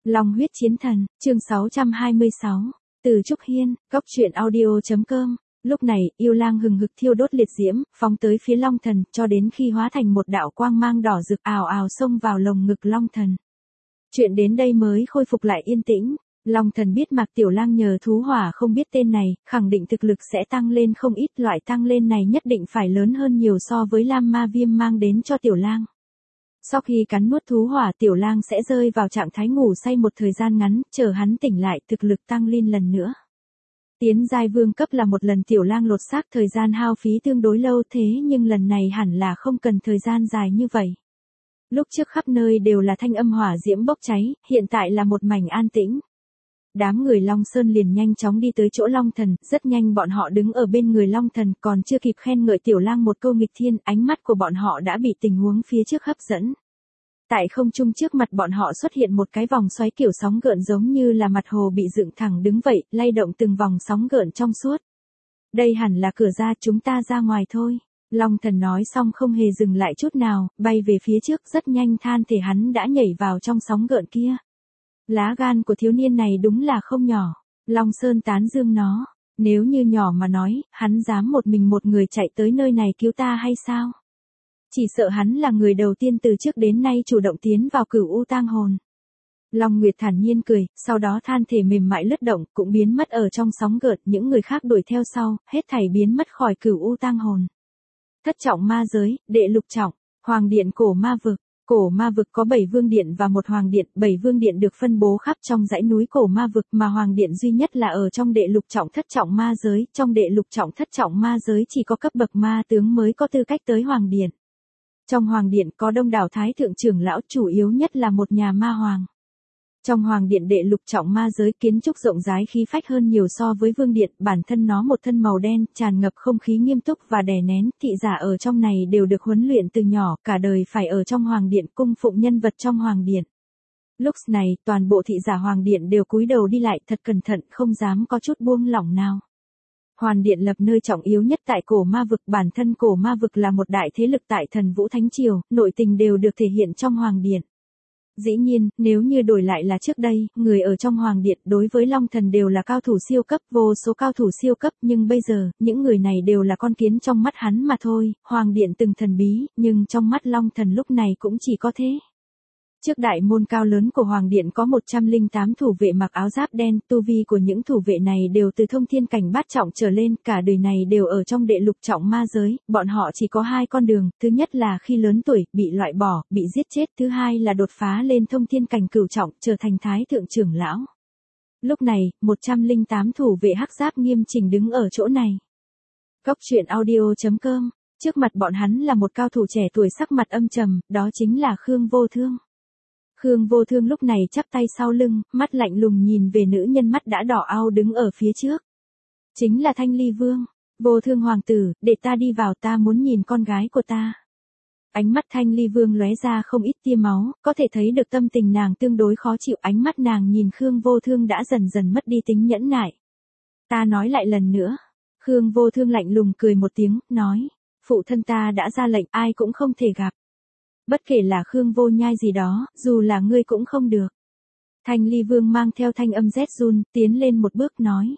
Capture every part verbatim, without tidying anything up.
Long huyết chiến thần, chương sáu trăm hai mươi sáu. Từ Trúc Hiên, góc truyện audio.com. Lúc này, yêu lang hừng hực thiêu đốt liệt diễm, phóng tới phía Long Thần, cho đến khi hóa thành một đạo quang mang đỏ rực ào ào xông vào lồng ngực Long Thần. Chuyện đến đây mới khôi phục lại yên tĩnh. Long Thần biết Mạc Tiểu Lang nhờ thú hỏa không biết tên này, khẳng định thực lực sẽ tăng lên không ít, loại tăng lên này nhất định phải lớn hơn nhiều so với Lam Ma Viêm mang đến cho Tiểu Lang. Sau khi cắn nuốt thú hỏa, Tiểu Lang sẽ rơi vào trạng thái ngủ say một thời gian ngắn, chờ hắn tỉnh lại thực lực tăng lên lần nữa. Tiến giai vương cấp là một lần Tiểu Lang lột xác, thời gian hao phí tương đối lâu, thế nhưng lần này hẳn là không cần thời gian dài như vậy. Lúc trước khắp nơi đều là thanh âm hỏa diễm bốc cháy, hiện tại là một mảnh an tĩnh. Đám người Long Sơn liền nhanh chóng đi tới chỗ Long Thần, rất nhanh bọn họ đứng ở bên người Long Thần, còn chưa kịp khen ngợi Tiểu Lang một câu nghịch thiên, ánh mắt của bọn họ đã bị tình huống phía trước hấp dẫn. Tại không trung trước mặt bọn họ xuất hiện một cái vòng xoáy kiểu sóng gợn giống như là mặt hồ bị dựng thẳng đứng vậy, lay động từng vòng sóng gợn trong suốt. Đây hẳn là cửa ra, chúng ta ra ngoài thôi. Long Thần nói xong không hề dừng lại chút nào, bay về phía trước, rất nhanh than thể hắn đã nhảy vào trong sóng gợn kia. Lá gan của thiếu niên này đúng là không nhỏ. Long Sơn tán dương nó. Nếu như nhỏ mà nói, hắn dám một mình một người chạy tới nơi này cứu ta hay sao? Chỉ sợ hắn là người đầu tiên từ trước đến nay chủ động tiến vào Cửu U tang hồn. Long Nguyệt thản nhiên cười, sau đó than thể mềm mại lướt động, cũng biến mất ở trong sóng gợn, những người khác đuổi theo sau, hết thảy biến mất khỏi Cửu U tang hồn. Thất trọng ma giới, đệ lục trọng, Hoàng điện cổ ma vực. Cổ ma vực có bảy vương điện và một hoàng điện, bảy vương điện được phân bố khắp trong dãy núi cổ ma vực, mà hoàng điện duy nhất là ở trong đệ lục trọng thất trọng ma giới, trong đệ lục trọng thất trọng ma giới chỉ có cấp bậc ma tướng mới có tư cách tới hoàng điện. Trong hoàng điện có đông đảo thái thượng trưởng lão, chủ yếu nhất là một nhà ma hoàng. Trong hoàng điện đệ lục trọng ma giới, kiến trúc rộng rãi khí phách hơn nhiều so với vương điện, bản thân nó một thân màu đen, tràn ngập không khí nghiêm túc và đè nén, thị giả ở trong này đều được huấn luyện từ nhỏ, cả đời phải ở trong hoàng điện cung phụng nhân vật trong hoàng điện. Lúc này, toàn bộ thị giả hoàng điện đều cúi đầu đi lại thật cẩn thận, không dám có chút buông lỏng nào. Hoàng điện lập nơi trọng yếu nhất tại cổ ma vực, bản thân cổ ma vực là một đại thế lực tại Thần Vũ Thánh Triều, nội tình đều được thể hiện trong hoàng điện. Dĩ nhiên, nếu như đổi lại là trước đây, người ở trong hoàng điện đối với Long Thần đều là cao thủ siêu cấp, vô số cao thủ siêu cấp, nhưng bây giờ, những người này đều là con kiến trong mắt hắn mà thôi. Hoàng điện từng thần bí, nhưng trong mắt Long Thần lúc này cũng chỉ có thế. Trước đại môn cao lớn của hoàng điện có một trăm lẻ tám thủ vệ mặc áo giáp đen, tu vi của những thủ vệ này đều từ thông thiên cảnh bát trọng trở lên, cả đời này đều ở trong đệ lục trọng ma giới, bọn họ chỉ có hai con đường, thứ nhất là khi lớn tuổi, bị loại bỏ, bị giết chết, thứ hai là đột phá lên thông thiên cảnh cửu trọng, trở thành thái thượng trưởng lão. Lúc này, một trăm lẻ tám thủ vệ hắc giáp nghiêm chỉnh đứng ở chỗ này. Góc truyện audio.com, trước mặt bọn hắn là một cao thủ trẻ tuổi sắc mặt âm trầm, đó chính là Khương Vô Thương. Khương Vô Thương lúc này chắp tay sau lưng, mắt lạnh lùng nhìn về nữ nhân mắt đã đỏ ao đứng ở phía trước. Chính là Thanh Ly Vương. Vô Thương hoàng tử, để ta đi vào, ta muốn nhìn con gái của ta. Ánh mắt Thanh Ly Vương lóe ra không ít tia máu, có thể thấy được tâm tình nàng tương đối khó chịu, ánh mắt nàng nhìn Khương Vô Thương đã dần dần mất đi tính nhẫn nại. Ta nói lại lần nữa. Khương Vô Thương lạnh lùng cười một tiếng, nói. Phụ thân ta đã ra lệnh, ai cũng không thể gặp. Bất kể là Khương Vô Nhai gì đó, dù là ngươi cũng không được. Thanh Ly Vương mang theo thanh âm rét run, tiến lên một bước nói.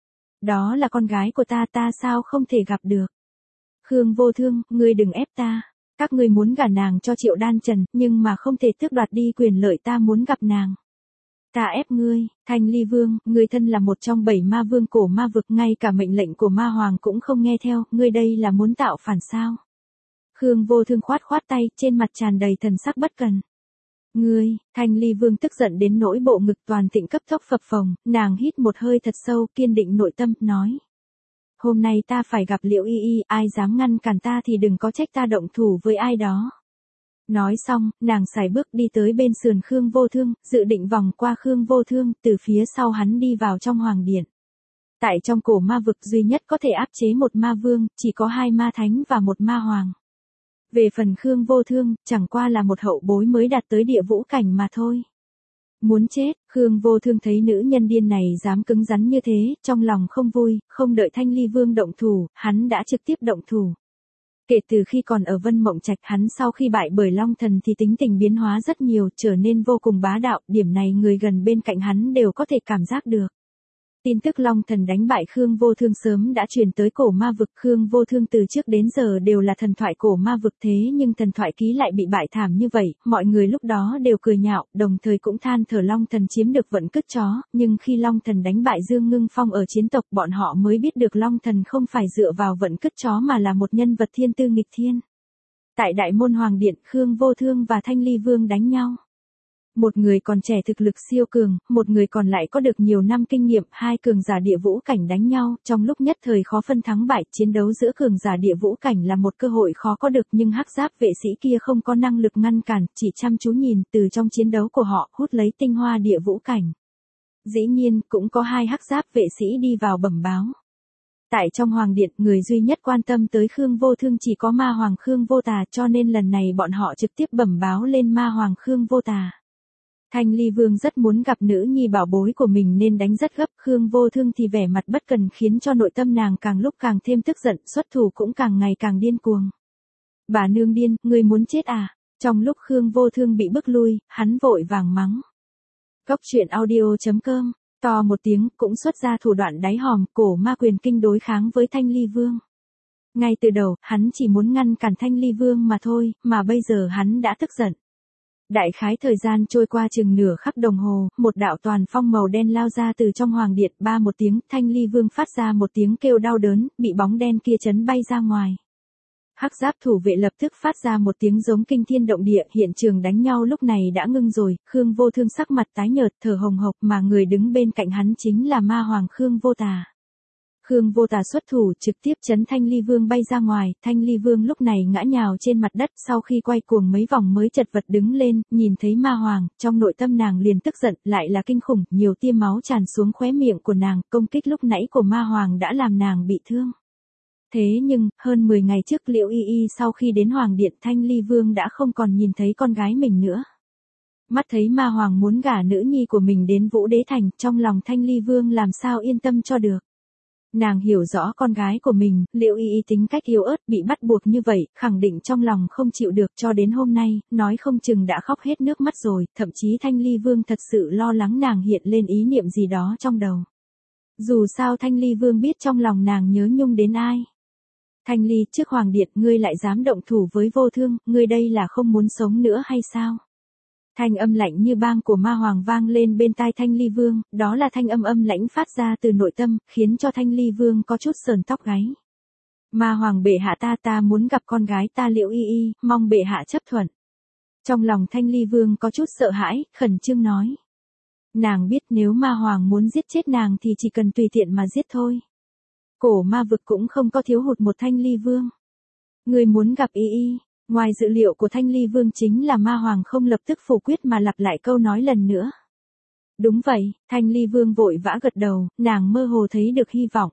Đó là con gái của ta, ta sao không thể gặp được. Khương Vô Thương, ngươi đừng ép ta. Các ngươi muốn gả nàng cho Triệu Đan Trần, nhưng mà không thể tước đoạt đi quyền lợi, ta muốn gặp nàng. Ta ép ngươi. Thanh Ly Vương, ngươi thân là một trong bảy ma vương cổ ma vực, ngay cả mệnh lệnh của ma hoàng cũng không nghe theo, ngươi đây là muốn tạo phản sao? Khương Vô Thương khoát khoát tay, trên mặt tràn đầy thần sắc bất cần. Ngươi, Thanh Ly Vương tức giận đến nỗi bộ ngực toàn thịnh cấp tốc phập phồng, nàng hít một hơi thật sâu, kiên định nội tâm, nói. Hôm nay ta phải gặp Liễu Y Y, ai dám ngăn cản ta thì đừng có trách ta động thủ với ai đó. Nói xong, nàng sải bước đi tới bên sườn Khương Vô Thương, dự định vòng qua Khương Vô Thương, từ phía sau hắn đi vào trong hoàng điện. Tại trong cổ ma vực duy nhất có thể áp chế một ma vương, chỉ có hai ma thánh và một ma hoàng. Về phần Khương Vô Thương, chẳng qua là một hậu bối mới đạt tới địa vũ cảnh mà thôi. Muốn chết, Khương Vô Thương thấy nữ nhân điên này dám cứng rắn như thế, trong lòng không vui, không đợi Thanh Ly Vương động thủ, hắn đã trực tiếp động thủ. Kể từ khi còn ở Vân Mộng Trạch, hắn sau khi bại bởi Long Thần thì tính tình biến hóa rất nhiều, trở nên vô cùng bá đạo, điểm này người gần bên cạnh hắn đều có thể cảm giác được. Tin tức Long Thần đánh bại Khương Vô Thương sớm đã truyền tới cổ ma vực. Khương Vô Thương từ trước đến giờ đều là thần thoại cổ ma vực, thế nhưng thần thoại ký lại bị bại thảm như vậy, mọi người lúc đó đều cười nhạo, đồng thời cũng than thở Long Thần chiếm được vận cứt chó, nhưng khi Long Thần đánh bại Dương Ngưng Phong ở chiến tộc, bọn họ mới biết được Long Thần không phải dựa vào vận cứt chó mà là một nhân vật thiên tư nghịch thiên. Tại Đại Môn Hoàng Điện, Khương Vô Thương và Thanh Ly Vương đánh nhau. Một người còn trẻ thực lực siêu cường, một người còn lại có được nhiều năm kinh nghiệm, hai cường giả địa vũ cảnh đánh nhau, trong lúc nhất thời khó phân thắng bại, chiến đấu giữa cường giả địa vũ cảnh là một cơ hội khó có được, nhưng hắc giáp vệ sĩ kia không có năng lực ngăn cản, chỉ chăm chú nhìn, từ trong chiến đấu của họ hút lấy tinh hoa địa vũ cảnh. Dĩ nhiên, cũng có hai hắc giáp vệ sĩ đi vào bẩm báo. Tại trong Hoàng Điện, người duy nhất quan tâm tới Khương Vô Thương chỉ có Ma Hoàng Khương Vô Tà, cho nên lần này bọn họ trực tiếp bẩm báo lên Ma Hoàng Khương Vô Tà. Thanh Ly Vương rất muốn gặp nữ nhi bảo bối của mình nên đánh rất gấp, Khương Vô Thương thì vẻ mặt bất cần khiến cho nội tâm nàng càng lúc càng thêm tức giận, xuất thủ cũng càng ngày càng điên cuồng. Bà nương điên, ngươi muốn chết à? Trong lúc Khương Vô Thương bị bức lui, hắn vội vàng mắng. Cốc truyện audio chấm com, to một tiếng, cũng xuất ra thủ đoạn đáy hòm, cổ ma quyền kinh đối kháng với Thanh Ly Vương. Ngay từ đầu, hắn chỉ muốn ngăn cản Thanh Ly Vương mà thôi, mà bây giờ hắn đã tức giận. Đại khái thời gian trôi qua chừng nửa khắc đồng hồ, một đạo toàn phong màu đen lao ra từ trong Hoàng Điện, ba một tiếng, Thanh Ly Vương phát ra một tiếng kêu đau đớn, bị bóng đen kia chấn bay ra ngoài. Hắc giáp thủ vệ lập tức phát ra một tiếng giống kinh thiên động địa, hiện trường đánh nhau lúc này đã ngưng rồi, Khương Vô Thương sắc mặt tái nhợt, thở hồng hộc, mà người đứng bên cạnh hắn chính là Ma Hoàng Khương Vô Tà. Khương Vô Tà xuất thủ trực tiếp chấn Thanh Ly Vương bay ra ngoài, Thanh Ly Vương lúc này ngã nhào trên mặt đất, sau khi quay cuồng mấy vòng mới chật vật đứng lên, nhìn thấy Ma Hoàng, trong nội tâm nàng liền tức giận, lại là kinh khủng, nhiều tia máu tràn xuống khóe miệng của nàng, công kích lúc nãy của Ma Hoàng đã làm nàng bị thương. Thế nhưng, hơn mười ngày trước Liễu Y Y sau khi đến Hoàng Điện, Thanh Ly Vương đã không còn nhìn thấy con gái mình nữa. Mắt thấy Ma Hoàng muốn gả nữ nhi của mình đến Vũ Đế Thành, trong lòng Thanh Ly Vương làm sao yên tâm cho được. Nàng hiểu rõ con gái của mình, Liễu Y Y tính cách yếu ớt, bị bắt buộc như vậy, khẳng định trong lòng không chịu được, cho đến hôm nay, nói không chừng đã khóc hết nước mắt rồi, thậm chí Thanh Ly Vương thật sự lo lắng nàng hiện lên ý niệm gì đó trong đầu. Dù sao Thanh Ly Vương biết trong lòng nàng nhớ nhung đến ai. Thanh Ly, trước Hoàng Điện, ngươi lại dám động thủ với Vô Thương, ngươi đây là không muốn sống nữa hay sao? Thanh âm lạnh như băng của Ma Hoàng vang lên bên tai Thanh Ly Vương, đó là thanh âm âm lãnh phát ra từ nội tâm, khiến cho Thanh Ly Vương có chút sờn tóc gáy. Ma Hoàng bệ hạ, ta ta muốn gặp con gái ta Liễu Y Y, mong bệ hạ chấp thuận. Trong lòng Thanh Ly Vương có chút sợ hãi, khẩn trương nói. Nàng biết nếu Ma Hoàng muốn giết chết nàng thì chỉ cần tùy tiện mà giết thôi. Cổ ma vực cũng không có thiếu hụt một Thanh Ly Vương. Người muốn gặp Y Y. Ngoài dự liệu của Thanh Ly Vương chính là Ma Hoàng không lập tức phủ quyết mà lặp lại câu nói lần nữa. Đúng vậy, Thanh Ly Vương vội vã gật đầu, nàng mơ hồ thấy được hy vọng.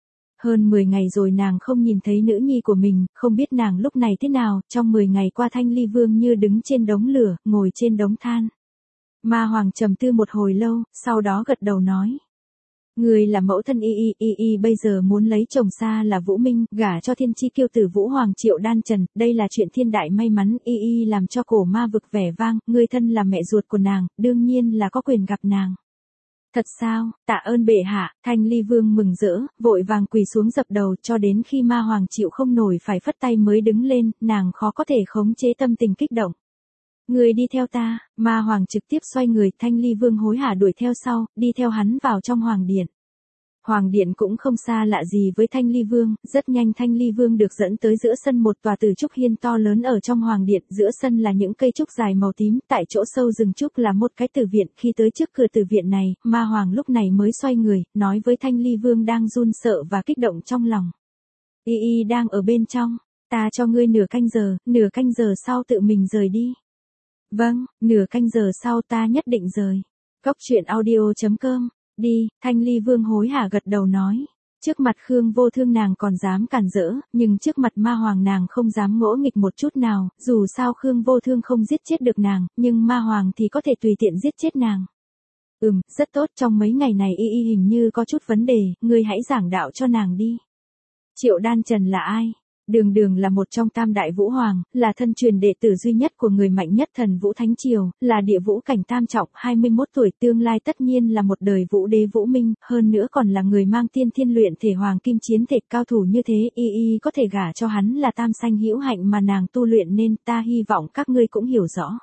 Hơn mười ngày rồi nàng không nhìn thấy nữ nhi của mình, không biết nàng lúc này thế nào, trong mười ngày qua Thanh Ly Vương như đứng trên đống lửa, ngồi trên đống than. Ma Hoàng trầm tư một hồi lâu, sau đó gật đầu nói. Người là mẫu thân Y Y, Y Y bây giờ muốn lấy chồng xa là Vũ Minh, gả cho thiên chi kiêu tử Vũ Hoàng Triệu Đan Trần, đây là chuyện thiên đại may mắn, Y Y làm cho cổ ma vực vẻ vang, người thân là mẹ ruột của nàng, đương nhiên là có quyền gặp nàng. Thật sao, tạ ơn bệ hạ, Thanh Ly Vương mừng rỡ, vội vàng quỳ xuống dập đầu cho đến khi Ma Hoàng chịu không nổi phải phất tay mới đứng lên, nàng khó có thể khống chế tâm tình kích động. Người đi theo ta, Ma Hoàng trực tiếp xoay người, Thanh Ly Vương hối hả đuổi theo sau, đi theo hắn vào trong Hoàng Điện. Hoàng Điện cũng không xa lạ gì với Thanh Ly Vương, rất nhanh Thanh Ly Vương được dẫn tới giữa sân một tòa từ trúc hiên to lớn ở trong Hoàng Điện, giữa sân là những cây trúc dài màu tím, tại chỗ sâu rừng trúc là một cái tử viện, khi tới trước cửa tử viện này, Ma Hoàng lúc này mới xoay người, nói với Thanh Ly Vương đang run sợ và kích động trong lòng. Y Y đang ở bên trong, ta cho ngươi nửa canh giờ, nửa canh giờ sau tự mình rời đi. Vâng, nửa canh giờ sau ta nhất định rời. Cốc truyện audio chấm com. Đi, Thanh Ly Vương hối hả gật đầu nói. Trước mặt Khương Vô Thương nàng còn dám cản rỡ, nhưng trước mặt Ma Hoàng nàng không dám ngỗ nghịch một chút nào, dù sao Khương Vô Thương không giết chết được nàng, nhưng Ma Hoàng thì có thể tùy tiện giết chết nàng. Ừm, rất tốt, trong mấy ngày này Y Y hình như có chút vấn đề, ngươi hãy giảng đạo cho nàng đi. Triệu Đan Trần là ai? Đường Đường là một trong tam đại vũ hoàng, là thân truyền đệ tử duy nhất của người mạnh nhất thần vũ thánh triều, là địa vũ cảnh tam trọng, hai mươi mốt tuổi, tương lai tất nhiên là một đời vũ đế vũ minh, hơn nữa còn là người mang tiên thiên luyện thể hoàng kim chiến thể, cao thủ như thế, y y có thể gả cho hắn là tam sanh hữu hạnh mà nàng tu luyện nên, ta hy vọng các ngươi cũng hiểu rõ.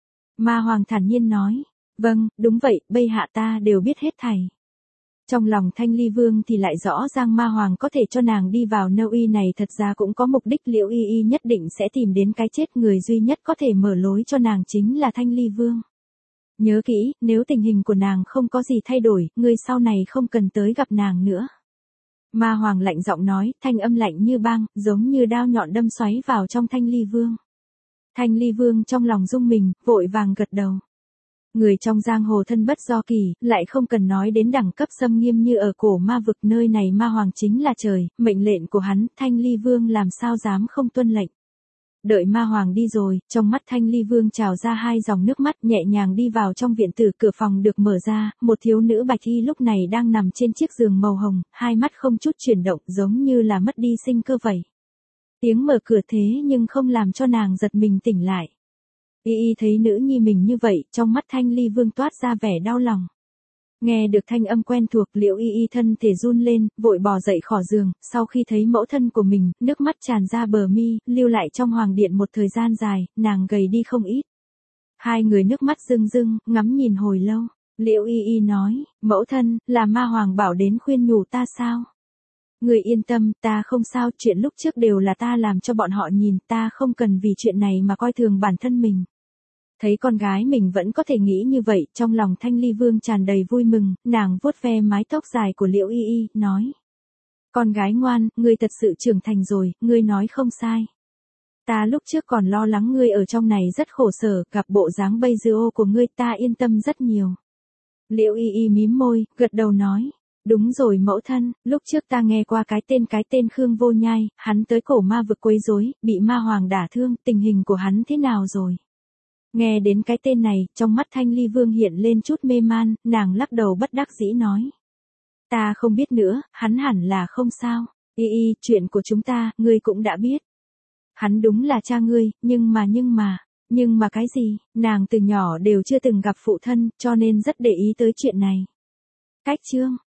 Ma hoàng thản nhiên nói, vâng, đúng vậy, bệ hạ ta đều biết hết thảy. Trong lòng Thanh Ly Vương thì lại rõ ràng Ma Hoàng có thể cho nàng đi vào nơi y này thật ra cũng có mục đích, Liễu Y Y nhất định sẽ tìm đến cái chết, người duy nhất có thể mở lối cho nàng chính là Thanh Ly Vương. Nhớ kỹ, nếu tình hình của nàng không có gì thay đổi, người sau này không cần tới gặp nàng nữa. Ma Hoàng lạnh giọng nói, thanh âm lạnh như băng, giống như đao nhọn đâm xoáy vào trong Thanh Ly Vương. Thanh Ly Vương trong lòng rung mình, vội vàng gật đầu. Người trong giang hồ thân bất do kỳ, lại không cần nói đến đẳng cấp xâm nghiêm như ở cổ ma vực, nơi này Ma Hoàng chính là trời, mệnh lệnh của hắn, Thanh Ly Vương làm sao dám không tuân lệnh. Đợi Ma Hoàng đi rồi, trong mắt Thanh Ly Vương trào ra hai dòng nước mắt, nhẹ nhàng đi vào trong viện tử, cửa phòng được mở ra, một thiếu nữ bạch y lúc này đang nằm trên chiếc giường màu hồng, hai mắt không chút chuyển động, giống như là mất đi sinh cơ vậy. Tiếng mở cửa thế nhưng không làm cho nàng giật mình tỉnh lại. Y Y thấy nữ nhi mình như vậy, trong mắt Thanh Ly Vương toát ra vẻ đau lòng. Nghe được thanh âm quen thuộc, Liễu Y Y thân thể run lên, vội bò dậy khỏi giường, sau khi thấy mẫu thân của mình, nước mắt tràn ra bờ mi, lưu lại trong hoàng điện một thời gian dài, nàng gầy đi không ít. Hai người nước mắt rưng rưng, ngắm nhìn hồi lâu. Liễu Y Y nói, mẫu thân, là Ma Hoàng bảo đến khuyên nhủ ta sao? Người yên tâm, ta không sao, chuyện lúc trước đều là ta làm cho bọn họ nhìn, ta không cần vì chuyện này mà coi thường bản thân mình. Thấy con gái mình vẫn có thể nghĩ như vậy, trong lòng Thanh Ly Vương tràn đầy vui mừng, nàng vuốt ve mái tóc dài của Liễu Y Y, nói. Con gái ngoan, ngươi thật sự trưởng thành rồi, ngươi nói không sai. Ta lúc trước còn lo lắng ngươi ở trong này rất khổ sở, gặp bộ dáng bây giờ của ngươi ta yên tâm rất nhiều. Liễu Y Y mím môi, gật đầu nói. Đúng rồi mẫu thân, lúc trước ta nghe qua cái tên cái tên Khương Vô Nhai, hắn tới cổ ma vực quấy rối, bị Ma Hoàng đả thương, tình hình của hắn thế nào rồi? Nghe đến cái tên này, trong mắt Thanh Ly Vương hiện lên chút mê man, nàng lắc đầu bất đắc dĩ nói. Ta không biết nữa, hắn hẳn là không sao. Y Y, chuyện của chúng ta, ngươi cũng đã biết. Hắn đúng là cha ngươi, nhưng mà nhưng mà, nhưng mà cái gì, nàng từ nhỏ đều chưa từng gặp phụ thân, cho nên rất để ý tới chuyện này. Cách chương.